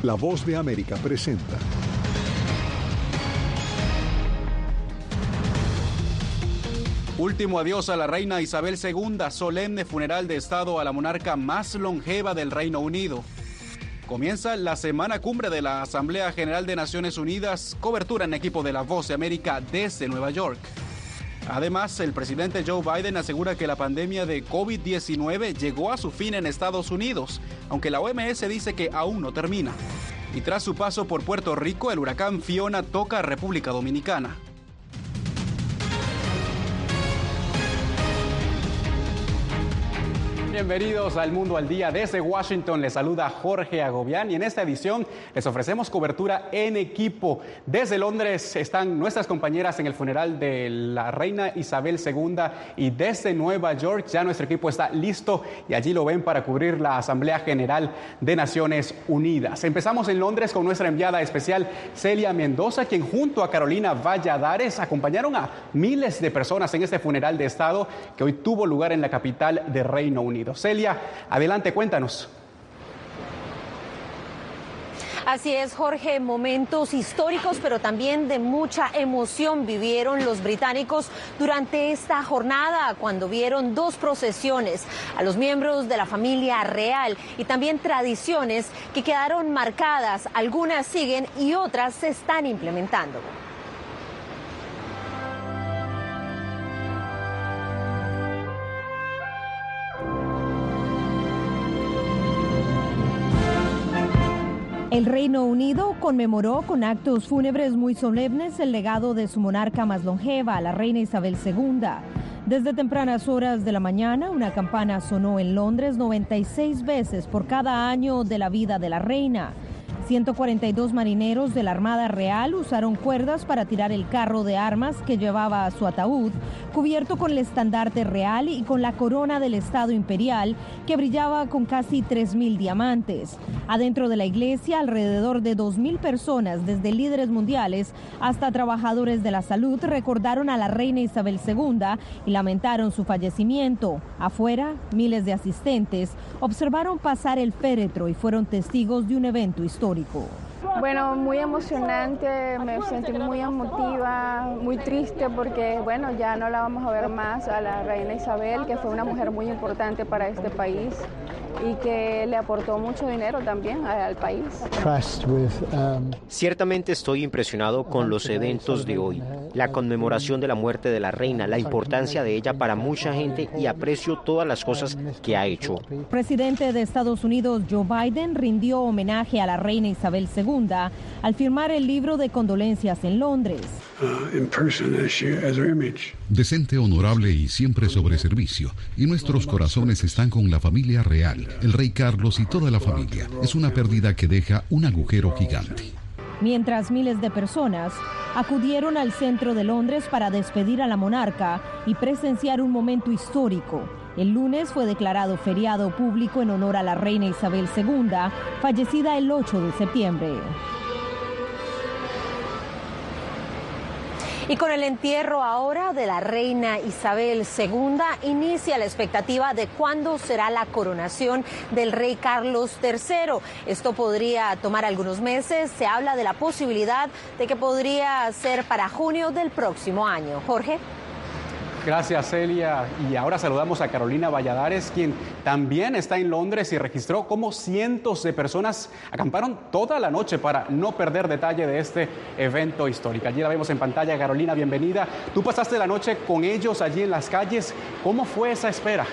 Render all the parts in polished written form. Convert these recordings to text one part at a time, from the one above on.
La Voz de América presenta. Último adiós a la reina Isabel II, solemne funeral de Estado a la monarca más longeva del Reino Unido. Comienza la semana cumbre de la Asamblea General de Naciones Unidas, cobertura en equipo de La Voz de América desde Nueva York. Además, el presidente Joe Biden asegura que la pandemia de COVID-19 llegó a su fin en Estados Unidos, aunque la OMS dice que aún no termina. Y tras su paso por Puerto Rico, el huracán Fiona toca a República Dominicana. Bienvenidos al Mundo al Día. Desde Washington les saluda Jorge Agobián y en esta edición les ofrecemos cobertura en equipo. Desde Londres están nuestras compañeras en el funeral de la reina Isabel II y desde Nueva York ya nuestro equipo está listo y allí lo ven para cubrir la Asamblea General de Naciones Unidas. Empezamos en Londres con nuestra enviada especial Celia Mendoza, quien junto a Carolina Valladares acompañaron a miles de personas en este funeral de Estado que hoy tuvo lugar en la capital de Reino Unido. Celia, adelante, cuéntanos. Así es, Jorge, momentos históricos, pero también de mucha emoción vivieron los británicos durante esta jornada, cuando vieron dos procesiones a los miembros de la familia real y también tradiciones que quedaron marcadas. Algunas siguen y otras se están implementando. El Reino Unido conmemoró con actos fúnebres muy solemnes el legado de su monarca más longeva, la reina Isabel II. Desde tempranas horas de la mañana, una campana sonó en Londres 96 veces por cada año de la vida de la reina. 142 marineros de la Armada Real usaron cuerdas para tirar el carro de armas que llevaba a su ataúd, cubierto con el estandarte real y con la corona del Estado Imperial, que brillaba con casi 3.000 diamantes. Adentro de la iglesia, alrededor de 2.000 personas, desde líderes mundiales hasta trabajadores de la salud, recordaron a la reina Isabel II y lamentaron su fallecimiento. Afuera, miles de asistentes observaron pasar el féretro y fueron testigos de un evento histórico. Bueno, muy emocionante, me sentí muy emotiva, muy triste porque, bueno, ya no la vamos a ver más a la reina Isabel, que fue una mujer muy importante para este país y que le aportó mucho dinero también al país. Ciertamente estoy impresionado con los eventos de hoy, la conmemoración de la muerte de la reina, la importancia de ella para mucha gente y aprecio todas las cosas que ha hecho. El presidente de Estados Unidos, Joe Biden, rindió homenaje a la reina Isabel II al firmar el libro de condolencias en Londres. Decente, honorable y siempre sobre servicio. Y nuestros corazones están con la familia real, el rey Carlos y toda la familia. Es una pérdida que deja un agujero gigante. Mientras miles de personas acudieron al centro de Londres para despedir a la monarca y presenciar un momento histórico. El lunes fue declarado feriado público en honor a la reina Isabel II, fallecida el 8 de septiembre. Y con el entierro ahora de la reina Isabel II, inicia la expectativa de cuándo será la coronación del rey Carlos III. Esto podría tomar algunos meses. Se habla de la posibilidad de que podría ser para junio del próximo año. Jorge. Gracias, Celia. Y ahora saludamos a Carolina Valladares, quien también está en Londres y registró cómo cientos de personas acamparon toda la noche para no perder detalle de este evento histórico. Allí la vemos en pantalla. Carolina, bienvenida. Tú pasaste la noche con ellos allí en las calles. ¿Cómo fue esa espera?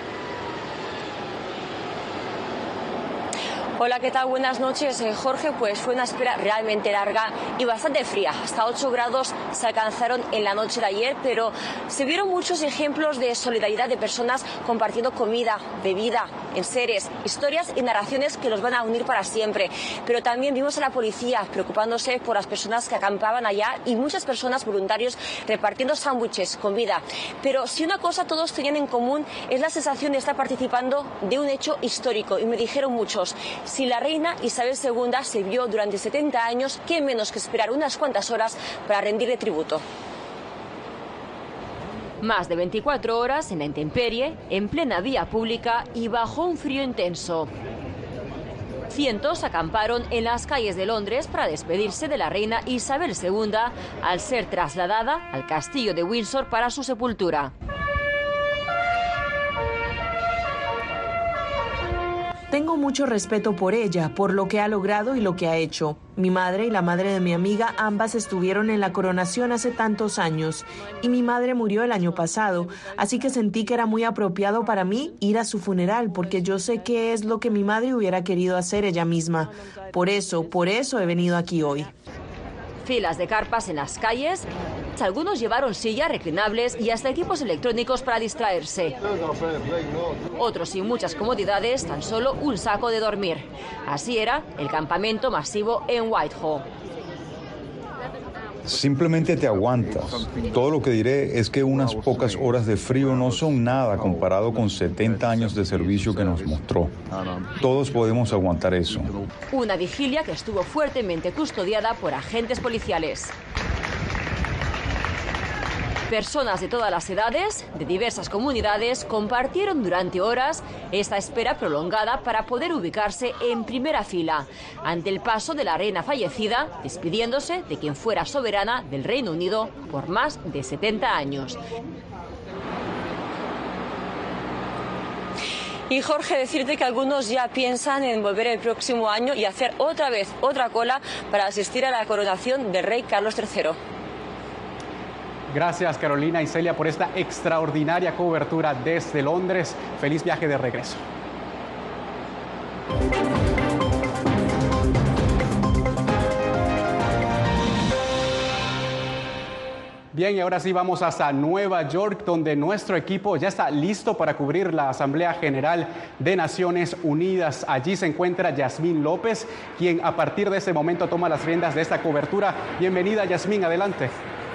Hola, ¿qué tal? Buenas noches, Jorge. Pues fue una espera realmente larga y bastante fría. Hasta 8 grados se alcanzaron en la noche de ayer, pero se vieron muchos ejemplos de solidaridad de personas compartiendo comida, bebida, enseres, historias y narraciones que los van a unir para siempre. Pero también vimos a la policía preocupándose por las personas que acampaban allá y muchas personas voluntarios repartiendo sándwiches, comida. Pero si una cosa todos tenían en común es la sensación de estar participando de un hecho histórico. Y me dijeron muchos, si la reina Isabel II se vio durante 70 años, qué menos que esperar unas cuantas horas para rendirle tributo. Más de 24 horas en la intemperie, en plena vía pública y bajo un frío intenso. Cientos acamparon en las calles de Londres para despedirse de la reina Isabel II al ser trasladada al castillo de Windsor para su sepultura. Tengo mucho respeto por ella, por lo que ha logrado y lo que ha hecho. Mi madre y la madre de mi amiga ambas estuvieron en la coronación hace tantos años y mi madre murió el año pasado, así que sentí que era muy apropiado para mí ir a su funeral porque yo sé qué es lo que mi madre hubiera querido hacer ella misma. Por eso he venido aquí hoy. Filas de carpas en las calles, algunos llevaron sillas reclinables y hasta equipos electrónicos para distraerse. Otros sin muchas comodidades, tan solo un saco de dormir. Así era el campamento masivo en Whitehall. Simplemente te aguantas. Todo lo que diré es que unas pocas horas de frío no son nada comparado con 70 años de servicio que nos mostró. Todos podemos aguantar eso. Una vigilia que estuvo fuertemente custodiada por agentes policiales. Personas de todas las edades, de diversas comunidades, compartieron durante horas esta espera prolongada para poder ubicarse en primera fila ante el paso de la reina fallecida, despidiéndose de quien fuera soberana del Reino Unido por más de 70 años. Y Jorge, decirte que algunos ya piensan en volver el próximo año y hacer otra vez otra cola para asistir a la coronación del rey Carlos III. Gracias, Carolina y Celia, por esta extraordinaria cobertura desde Londres. Feliz viaje de regreso. Bien, y ahora sí vamos hasta Nueva York, donde nuestro equipo ya está listo para cubrir la Asamblea General de Naciones Unidas. Allí se encuentra Yasmín López, quien a partir de este momento toma las riendas de esta cobertura. Bienvenida, Yasmín, adelante.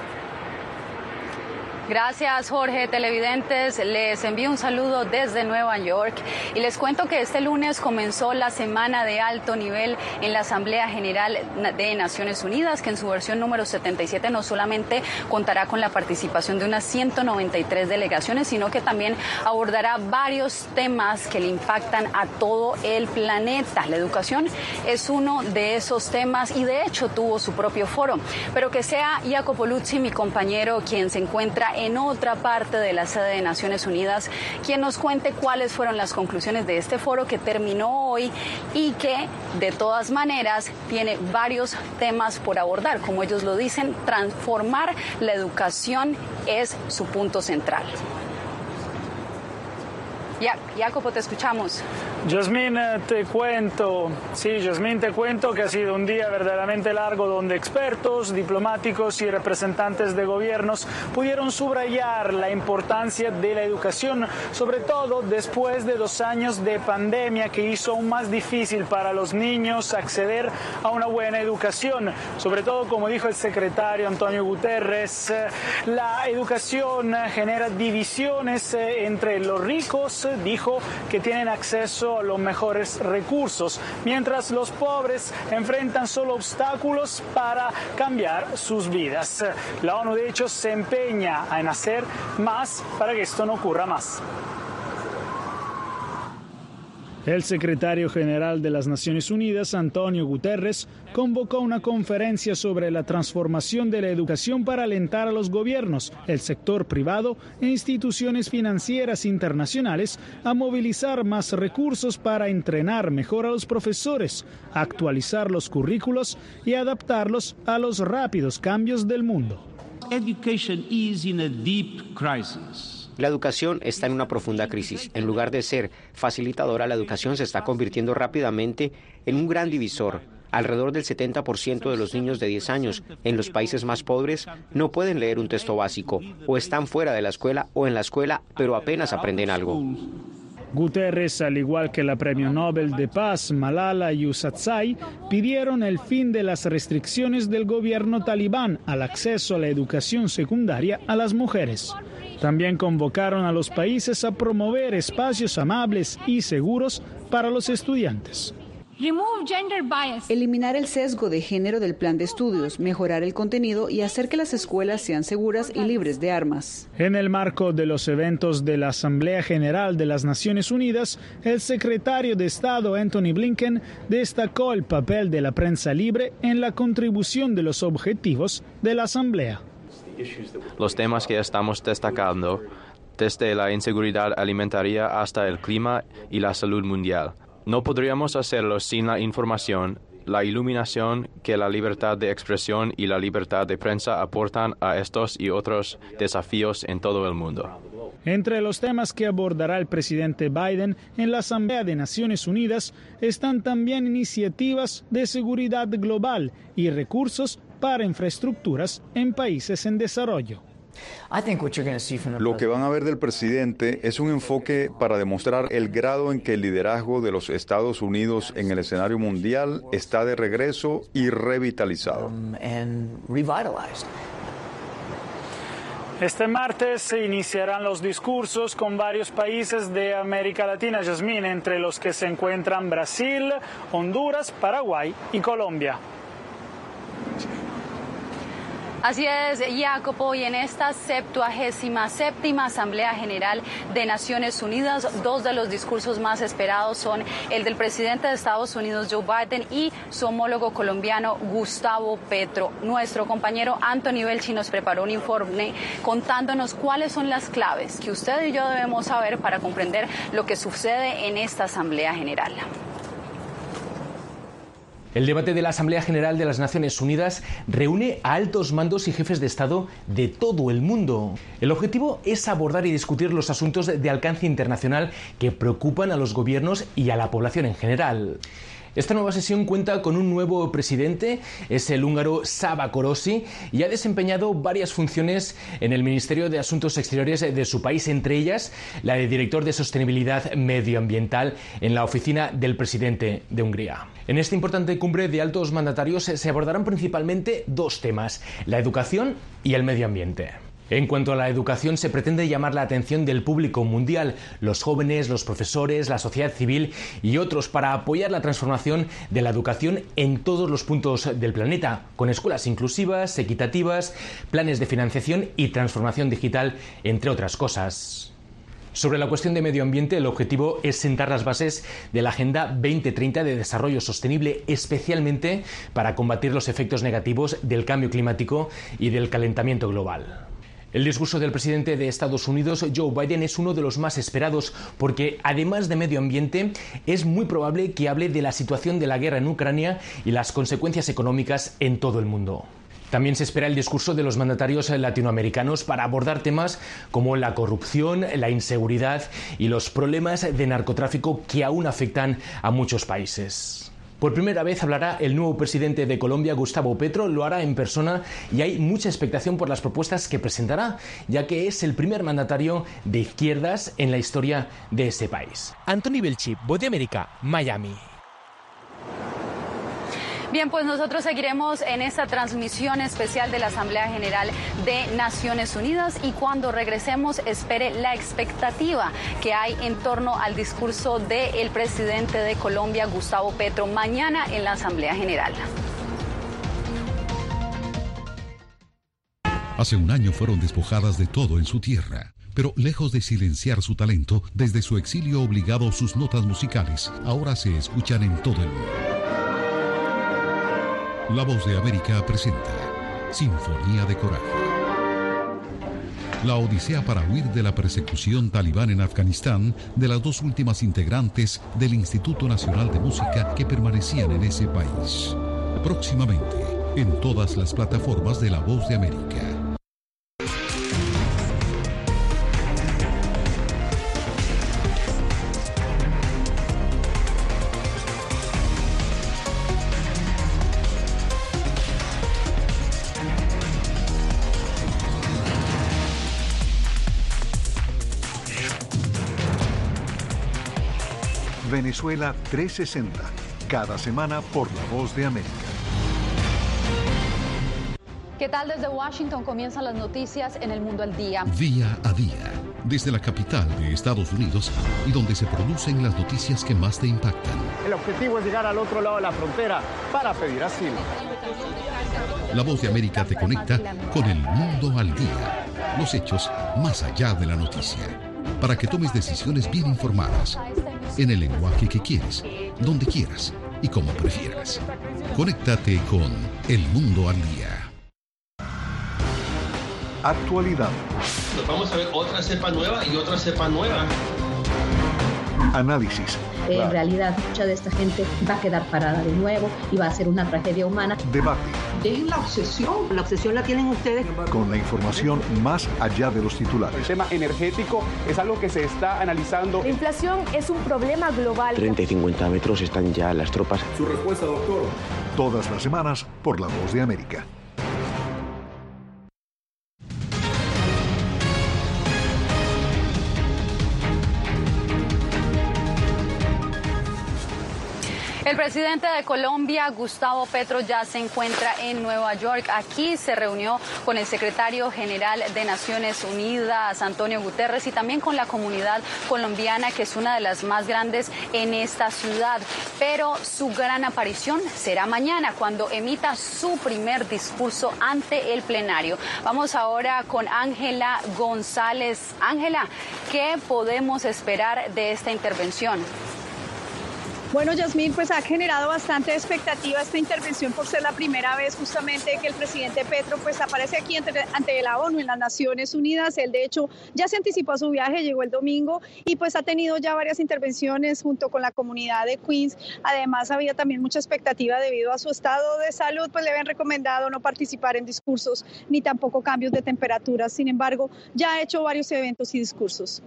Gracias, Jorge. Televidentes, les envío un saludo desde Nueva York y les cuento que este lunes comenzó la semana de alto nivel en la Asamblea General de Naciones Unidas, que en su versión número 77 no solamente contará con la participación de unas 193 delegaciones, sino que también abordará varios temas que le impactan a todo el planeta. La educación es uno de esos temas y de hecho tuvo su propio foro, pero que sea Jacopo Luzzi, mi compañero, quien se encuentra en otra parte de la sede de Naciones Unidas, quien nos cuente cuáles fueron las conclusiones de este foro que terminó hoy y que, de todas maneras, tiene varios temas por abordar. Como ellos lo dicen, transformar la educación es su punto central. Jacopo, te escuchamos. Yasmín, te cuento que ha sido un día verdaderamente largo donde expertos, diplomáticos y representantes de gobiernos pudieron subrayar la importancia de la educación, sobre todo después de 2 años de pandemia que hizo aún más difícil para los niños acceder a una buena educación. Sobre todo, como dijo el secretario Antonio Guterres, la educación genera divisiones entre los ricos, dijo, que tienen acceso a los mejores recursos, mientras los pobres enfrentan solo obstáculos para cambiar sus vidas. La ONU, de hecho, se empeña en hacer más para que esto no ocurra más. El secretario general de las Naciones Unidas, Antonio Guterres, convocó una conferencia sobre la transformación de la educación para alentar a los gobiernos, el sector privado e instituciones financieras internacionales a movilizar más recursos para entrenar mejor a los profesores, actualizar los currículos y adaptarlos a los rápidos cambios del mundo. Education is in a deep crisis. La educación está en una profunda crisis. En lugar de ser facilitadora, la educación se está convirtiendo rápidamente en un gran divisor. Alrededor del 70% de los niños de 10 años en los países más pobres no pueden leer un texto básico, o están fuera de la escuela o en la escuela, pero apenas aprenden algo. Guterres, al igual que la Premio Nobel de Paz Malala Yousafzai, pidieron el fin de las restricciones del gobierno talibán al acceso a la educación secundaria a las mujeres. También convocaron a los países a promover espacios amables y seguros para los estudiantes. Eliminar el sesgo de género del plan de estudios, mejorar el contenido y hacer que las escuelas sean seguras y libres de armas. En el marco de los eventos de la Asamblea General de las Naciones Unidas, el secretario de Estado Antony Blinken destacó el papel de la prensa libre en la contribución de los objetivos de la Asamblea. Los temas que estamos destacando, desde la inseguridad alimentaria hasta el clima y la salud mundial. No podríamos hacerlo sin la información, la iluminación que la libertad de expresión y la libertad de prensa aportan a estos y otros desafíos en todo el mundo. Entre los temas que abordará el presidente Biden en la Asamblea de Naciones Unidas están también iniciativas de seguridad global y recursos para infraestructuras en países en desarrollo. Lo que van a ver del presidente es un enfoque para demostrar el grado en que el liderazgo de los Estados Unidos en el escenario mundial está de regreso y revitalizado. Este martes se iniciarán los discursos con varios países de América Latina, Yasmín, entre los que se encuentran Brasil, Honduras, Paraguay y Colombia. Así es, Jacopo, y en esta 77ª Asamblea General de Naciones Unidas, dos de los discursos más esperados son el del presidente de Estados Unidos, Joe Biden, y su homólogo colombiano, Gustavo Petro. Nuestro compañero Anthony Belchi nos preparó un informe contándonos cuáles son las claves que usted y yo debemos saber para comprender lo que sucede en esta Asamblea General. El debate de la Asamblea General de las Naciones Unidas reúne a altos mandos y jefes de Estado de todo el mundo. El objetivo es abordar y discutir los asuntos de alcance internacional que preocupan a los gobiernos y a la población en general. Esta nueva sesión cuenta con un nuevo presidente, es el húngaro Csaba Kőrösi, y ha desempeñado varias funciones en el Ministerio de Asuntos Exteriores de su país, entre ellas la de director de Sostenibilidad Medioambiental en la oficina del presidente de Hungría. En esta importante cumbre de altos mandatarios se abordarán principalmente dos temas: la educación y el medio ambiente. En cuanto a la educación, se pretende llamar la atención del público mundial, los jóvenes, los profesores, la sociedad civil y otros, para apoyar la transformación de la educación en todos los puntos del planeta, con escuelas inclusivas, equitativas, planes de financiación y transformación digital, entre otras cosas. Sobre la cuestión de medio ambiente, el objetivo es sentar las bases de la Agenda 2030 de Desarrollo Sostenible, especialmente para combatir los efectos negativos del cambio climático y del calentamiento global. El discurso del presidente de Estados Unidos, Joe Biden, es uno de los más esperados porque, además de medio ambiente, es muy probable que hable de la situación de la guerra en Ucrania y las consecuencias económicas en todo el mundo. También se espera el discurso de los mandatarios latinoamericanos para abordar temas como la corrupción, la inseguridad y los problemas de narcotráfico que aún afectan a muchos países. Por primera vez hablará el nuevo presidente de Colombia, Gustavo Petro, lo hará en persona y hay mucha expectación por las propuestas que presentará, ya que es el primer mandatario de izquierdas en la historia de ese país. Anthony Belchi, Voz de América, Miami. Bien, pues nosotros seguiremos en esta transmisión especial de la Asamblea General de Naciones Unidas, y cuando regresemos espere la expectativa que hay en torno al discurso del presidente de Colombia, Gustavo Petro, mañana en la Asamblea General. Hace un año fueron despojadas de todo en su tierra. Pero lejos de silenciar su talento, desde su exilio obligado, sus notas musicales ahora se escuchan en todo el mundo. La Voz de América presenta Sinfonía de Coraje. La odisea para huir de la persecución talibán en Afganistán de las dos últimas integrantes del Instituto Nacional de Música que permanecían en ese país. Próximamente, en todas las plataformas de La Voz de América. Venezuela 360, cada semana por La Voz de América. ¿Qué tal? Desde Washington comienzan las noticias en El Mundo al Día. Día a día. desde la capital de Estados Unidos y donde se producen las noticias que más te impactan. El objetivo es llegar al otro lado de la frontera para pedir asilo. La Voz de América te conecta con el mundo al día, los hechos más allá de la noticia, para que tomes decisiones bien informadas, en el lenguaje que quieres, donde quieras y como prefieras. Conéctate con El Mundo al Día. Actualidad. Nos vamos a ver otra cepa nueva y otra cepa nueva. Análisis. En realidad, mucha de esta gente va a quedar parada de nuevo y va a ser una tragedia humana. Debate. Dejen la obsesión. La obsesión la tienen ustedes. Con la información más allá de los titulares. El tema energético es algo que se está analizando. La inflación es un problema global. 30 y 50 metros están ya las tropas. Su respuesta, doctor. Todas las semanas por La Voz de América. El presidente de Colombia, Gustavo Petro, ya se encuentra en Nueva York. Aquí se reunió con el secretario general de Naciones Unidas, Antonio Guterres, y también con la comunidad colombiana, que es una de las más grandes en esta ciudad. Pero su gran aparición será mañana, cuando emita su primer discurso ante el plenario. Vamos ahora con Ángela González. Ángela, ¿qué podemos esperar de esta intervención? Bueno, Yasmín, pues ha generado bastante expectativa esta intervención por ser la primera vez justamente que el presidente Petro pues aparece aquí ante la ONU en las Naciones Unidas. Él de hecho ya se anticipó a su viaje, llegó el domingo y pues ha tenido ya varias intervenciones junto con la comunidad de Queens. Además había también mucha expectativa debido a su estado de salud, pues le habían recomendado no participar en discursos ni tampoco cambios de temperatura. Sin embargo, ya ha hecho varios eventos y discursos.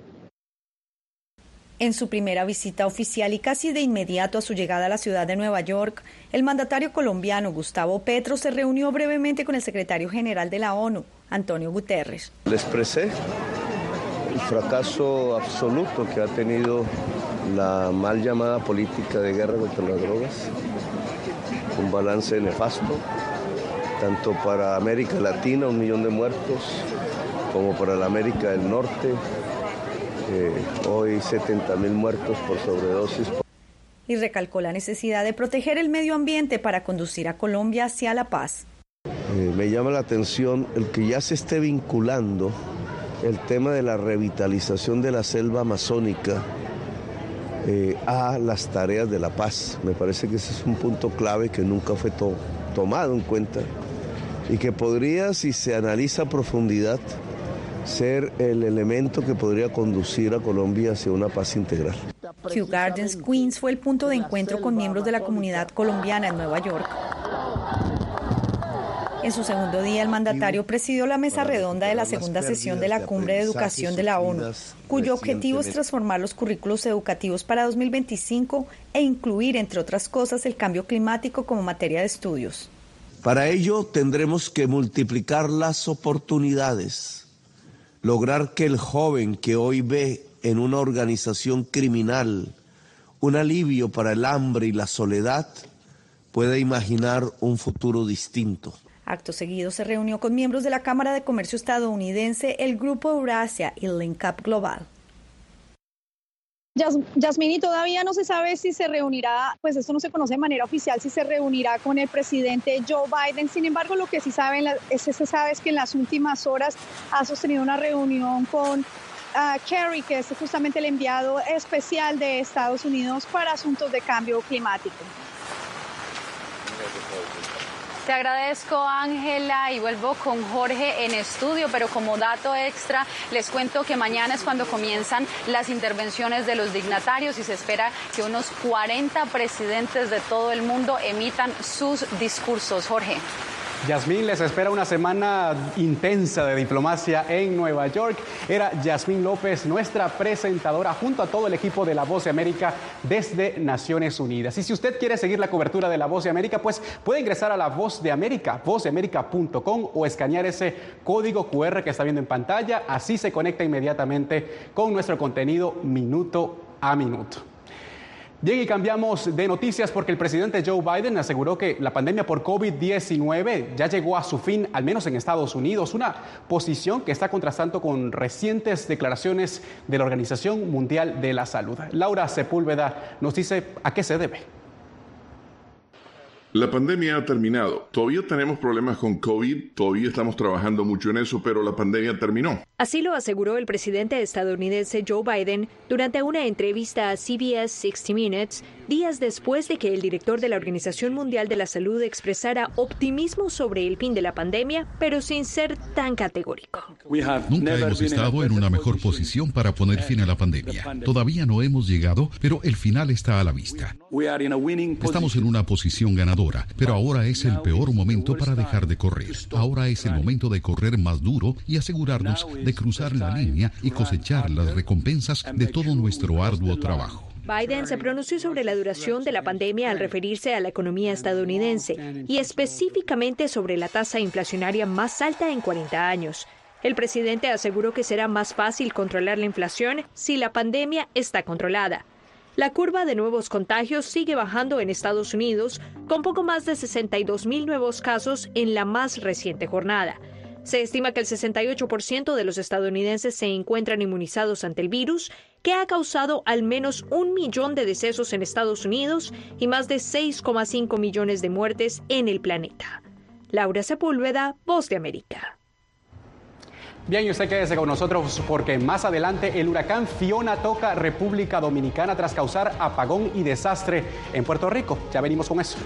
En su primera visita oficial y casi de inmediato a su llegada a la ciudad de Nueva York, el mandatario colombiano Gustavo Petro se reunió brevemente con el secretario general de la ONU, Antonio Guterres. Le expresé el fracaso absoluto que ha tenido la mal llamada política de guerra contra las drogas, un balance nefasto, tanto para América Latina, 1 millón de muertos, como para la América del Norte. Hoy 70.000 muertos por sobredosis. Y recalcó la necesidad de proteger el medio ambiente para conducir a Colombia hacia la paz. Me llama la atención el que ya se esté vinculando el tema de la revitalización de la selva amazónica a las tareas de la paz. Me parece que ese es un punto clave que nunca fue tomado en cuenta y que podría, si se analiza a profundidad, ser el elemento que podría conducir a Colombia hacia una paz integral. Kew Gardens, Queens, fue el punto de encuentro con miembros de la comunidad colombiana en Nueva York. En su segundo día, el mandatario presidió la mesa redonda de la segunda sesión de la Cumbre de Educación de la ONU, cuyo objetivo es transformar los currículos educativos para 2025 e incluir, entre otras cosas, el cambio climático como materia de estudios. Para ello tendremos que multiplicar las oportunidades, lograr que el joven que hoy ve en una organización criminal un alivio para el hambre y la soledad pueda imaginar un futuro distinto. Acto seguido se reunió con miembros de la Cámara de Comercio estadounidense, el Grupo Eurasia y Link Up Global. Yasmini, todavía no se sabe si se reunirá, pues esto no se conoce de manera oficial, si se reunirá con el presidente Joe Biden. Sin embargo, lo que sí se sabe es que en las últimas horas ha sostenido una reunión con Kerry, que es justamente el enviado especial de Estados Unidos para asuntos de cambio climático. Te agradezco, Ángela, y vuelvo con Jorge en estudio, pero como dato extra les cuento que mañana es cuando comienzan las intervenciones de los dignatarios y se espera que unos 40 presidentes de todo el mundo emitan sus discursos. Jorge. Yasmín, les espera una semana intensa de diplomacia en Nueva York. Era Yasmín López, nuestra presentadora, junto a todo el equipo de La Voz de América desde Naciones Unidas. Y si usted quiere seguir la cobertura de La Voz de América, pues puede ingresar a La Voz de América, vozdeamerica.com, o escanear ese código QR que está viendo en pantalla. Así se conecta inmediatamente con nuestro contenido minuto a minuto. Bien, y cambiamos de noticias porque el presidente Joe Biden aseguró que la pandemia por COVID-19 ya llegó a su fin, al menos en Estados Unidos, una posición que está contrastando con recientes declaraciones de la Organización Mundial de la Salud. Laura Sepúlveda nos dice a qué se debe. La pandemia ha terminado. Todavía tenemos problemas con COVID, todavía estamos trabajando mucho en eso, pero la pandemia terminó. Así lo aseguró el presidente estadounidense Joe Biden durante una entrevista a CBS 60 Minutes, días después de que el director de la Organización Mundial de la Salud expresara optimismo sobre el fin de la pandemia, pero sin ser tan categórico. Nunca hemos estado en una mejor posición para poner fin a la pandemia. Todavía no hemos llegado, pero el final está a la vista. Estamos en una posición ganadora, pero ahora es el peor momento para dejar de correr. Ahora es el momento de correr más duro y asegurarnos de cruzar la línea y cosechar las recompensas de todo nuestro arduo trabajo. Biden se pronunció sobre la duración de la pandemia al referirse a la economía estadounidense y específicamente sobre la tasa inflacionaria más alta en 40 años. El presidente aseguró que será más fácil controlar la inflación si la pandemia está controlada. La curva de nuevos contagios sigue bajando en Estados Unidos, con poco más de 62,000 nuevos casos en la más reciente jornada. Se estima que el 68% de los estadounidenses se encuentran inmunizados ante el virus, que ha causado al menos 1 millón de decesos en Estados Unidos y más de 6,5 millones de muertes en el planeta. Laura Sepúlveda, Voz de América. Bien, y usted quédese con nosotros porque más adelante el huracán Fiona toca República Dominicana tras causar apagón y desastre en Puerto Rico. Ya venimos con eso.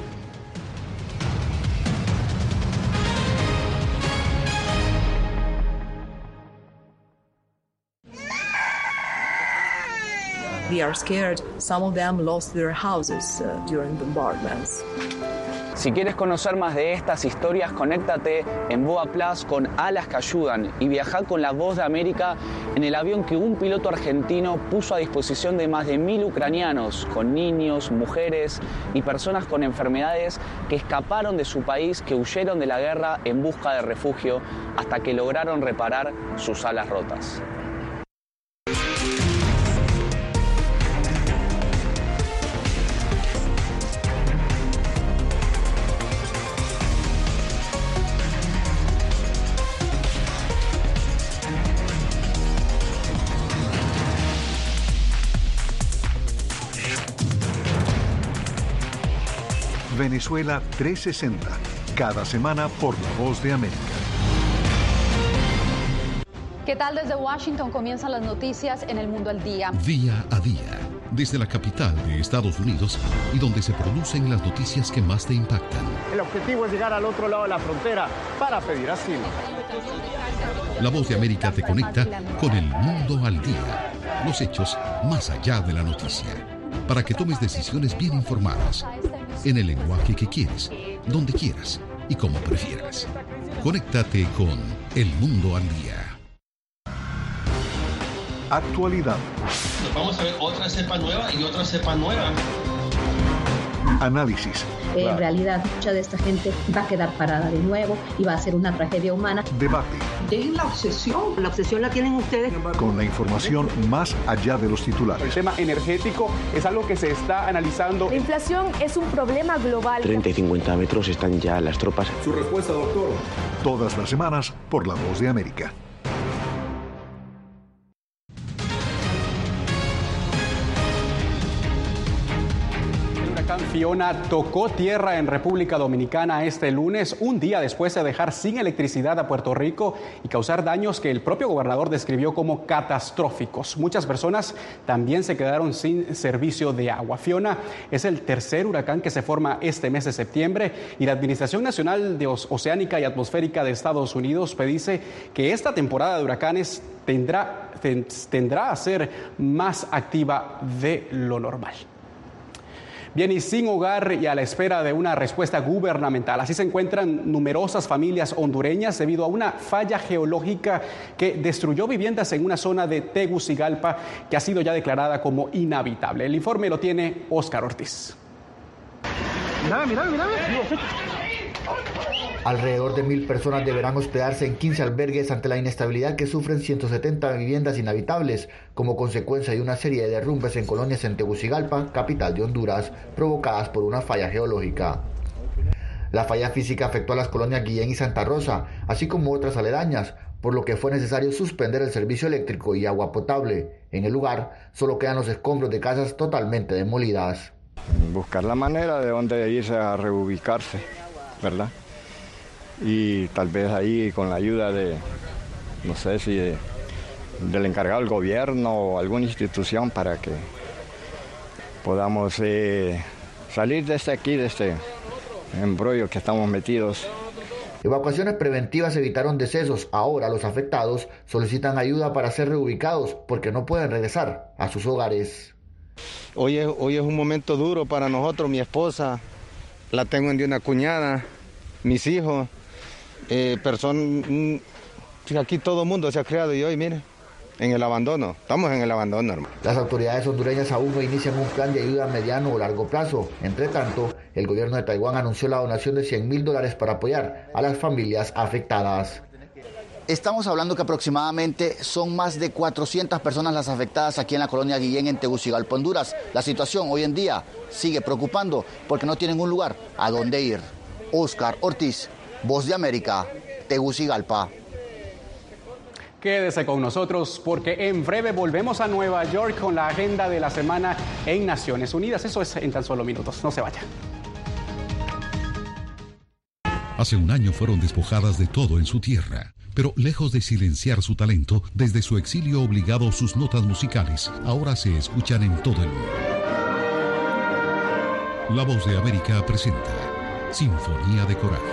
They are scared. Some of them lost their houses during bombardments. Si quieres conocer más de estas historias, conéctate en Boa Plus con Alas que Ayudan y viaja con la Voz de América en el avión que un piloto argentino puso a disposición de más de 1.000 ucranianos, con niños, mujeres y personas con enfermedades que escaparon de su país, que huyeron de la guerra en busca de refugio hasta que lograron reparar sus alas rotas. Venezuela 360, cada semana por La Voz de América. ¿Qué tal? Desde Washington comienzan las noticias en El Mundo al Día. Día a día, desde la capital de Estados Unidos y donde se producen las noticias que más te impactan. El objetivo es llegar al otro lado de la frontera para pedir asilo. La Voz de América te conecta con El Mundo al Día, los hechos más allá de la noticia, para que tomes decisiones bien informadas, en el lenguaje que quieres, donde quieras y como prefieras. Conéctate con El Mundo al Día. Actualidad. Nos vamos a ver otra cepa nueva y otra cepa nueva. Análisis. En realidad, mucha de esta gente va a quedar parada de nuevo y va a ser una tragedia humana. Debate. Dejen la obsesión. La obsesión la tienen ustedes. Con la información más allá de los titulares. El tema energético es algo que se está analizando. La inflación es un problema global. 30 y 50 metros están ya las tropas. Su respuesta, doctor. Todas las semanas por La Voz de América. Fiona tocó tierra en República Dominicana este lunes, un día después de dejar sin electricidad a Puerto Rico y causar daños que el propio gobernador describió como catastróficos. Muchas personas también se quedaron sin servicio de agua. Fiona es el tercer huracán que se forma este mes de septiembre y la Administración Nacional de Oceánica y Atmosférica de Estados Unidos predice que esta temporada de huracanes tendrá a ser más activa de lo normal. Bien, y sin hogar y a la espera de una respuesta gubernamental. Así se encuentran numerosas familias hondureñas debido a una falla geológica que destruyó viviendas en una zona de Tegucigalpa que ha sido ya declarada como inhabitable. El informe lo tiene Óscar Ortiz. Mira. Alrededor de 1.000 personas deberán hospedarse en 15 albergues ante la inestabilidad que sufren 170 viviendas inhabitables como consecuencia de una serie de derrumbes en colonias en Tegucigalpa, capital de Honduras, provocadas por una falla geológica. La falla física afectó a las colonias Guillén y Santa Rosa, así como otras aledañas, por lo que fue necesario suspender el servicio eléctrico y agua potable. En el lugar solo quedan los escombros de casas totalmente demolidas. Buscar la manera de dónde irse a reubicarse, ¿verdad? Y tal vez ahí con la ayuda de, no sé si del encargado del gobierno o alguna institución para que podamos salir de este embrollo que estamos metidos. Evacuaciones preventivas evitaron decesos. Ahora los afectados solicitan ayuda para ser reubicados porque no pueden regresar a sus hogares. Hoy es un momento duro para nosotros. Mi esposa la tengo en de una cuñada, mis hijos, aquí todo el mundo se ha criado y hoy, mire, en el abandono. Estamos en el abandono, hermano. Las autoridades hondureñas aún no inician un plan de ayuda a mediano o largo plazo. Entre tanto, el gobierno de Taiwán anunció la donación de $100,000 para apoyar a las familias afectadas. Estamos hablando que aproximadamente son más de 400 personas las afectadas aquí en la colonia Guillén, en Tegucigalpa, Honduras. La situación hoy en día sigue preocupando porque no tienen un lugar a donde ir. Oscar Ortiz, Voz de América, Tegucigalpa. Quédese con nosotros porque en breve volvemos a Nueva York con la agenda de la semana en Naciones Unidas. Eso es en tan solo minutos. No se vaya. Hace un año fueron despojadas de todo en su tierra. Pero lejos de silenciar su talento, desde su exilio obligado sus notas musicales ahora se escuchan en todo el mundo. La Voz de América presenta Sinfonía de Coraje.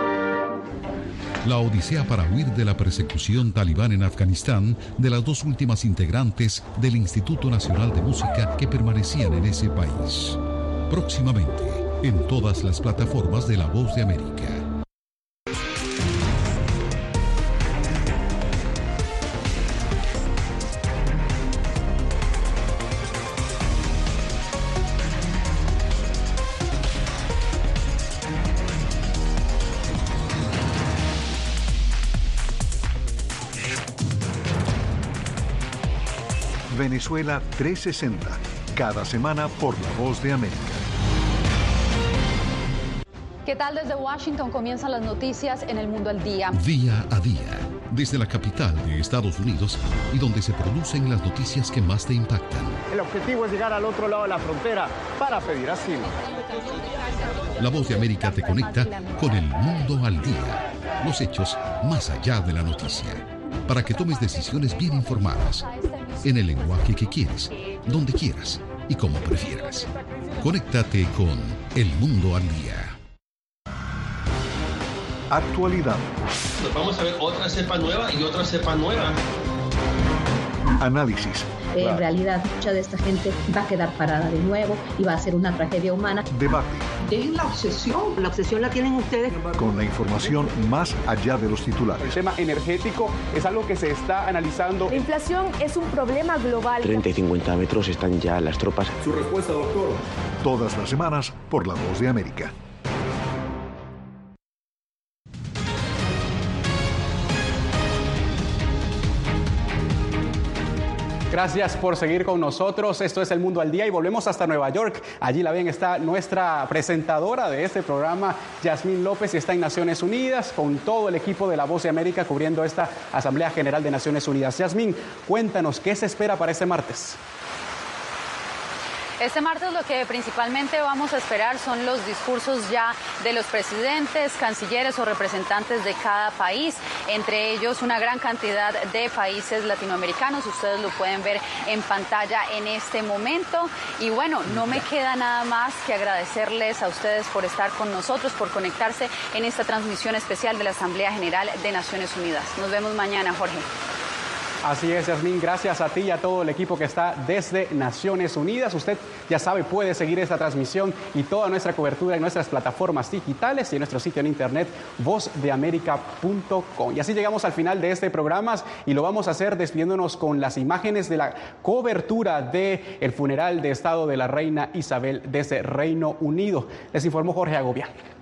La odisea para huir de la persecución talibán en Afganistán de las dos últimas integrantes del Instituto Nacional de Música que permanecían en ese país. Próximamente, en todas las plataformas de La Voz de América. Venezuela 360, cada semana por La Voz de América. ¿Qué tal? Desde Washington comienzan las noticias en El Mundo al Día. Día a día, desde la capital de Estados Unidos y donde se producen las noticias que más te impactan. El objetivo es llegar al otro lado de la frontera para pedir asilo. La Voz de América te conecta con El Mundo al Día, los hechos más allá de la noticia, para que tomes decisiones bien informadas, en el lenguaje que quieres, donde quieras y como prefieras. Conéctate con El Mundo al Día. Actualidad. Nos vamos a ver otra cepa nueva y otra cepa nueva. Análisis. En realidad, mucha de esta gente va a quedar parada de nuevo y va a ser una tragedia humana. Debate. Dejen la obsesión la tienen ustedes. Con la información más allá de los titulares. El tema energético es algo que se está analizando. La inflación es un problema global. 30 y 50 metros están ya las tropas. Su respuesta, doctor. Todas las semanas por La Voz de América. Gracias por seguir con nosotros. Esto es El Mundo al Día y volvemos hasta Nueva York. Allí la ven, está nuestra presentadora de este programa, Yasmín López, y está en Naciones Unidas con todo el equipo de La Voz de América cubriendo esta Asamblea General de Naciones Unidas. Yasmín, cuéntanos, ¿qué se espera para este martes? Este martes lo que principalmente vamos a esperar son los discursos ya de los presidentes, cancilleres o representantes de cada país, entre ellos una gran cantidad de países latinoamericanos. Ustedes lo pueden ver en pantalla en este momento. Y bueno, no me queda nada más que agradecerles a ustedes por estar con nosotros, por conectarse en esta transmisión especial de la Asamblea General de Naciones Unidas. Nos vemos mañana, Jorge. Así es, Yasmín, gracias a ti y a todo el equipo que está desde Naciones Unidas. Usted ya sabe, puede seguir esta transmisión y toda nuestra cobertura en nuestras plataformas digitales y en nuestro sitio en internet vozdeamerica.com. Y así llegamos al final de este programa y lo vamos a hacer despidiéndonos con las imágenes de la cobertura del funeral de Estado de la reina Isabel desde Reino Unido. Les informó Jorge Agobián.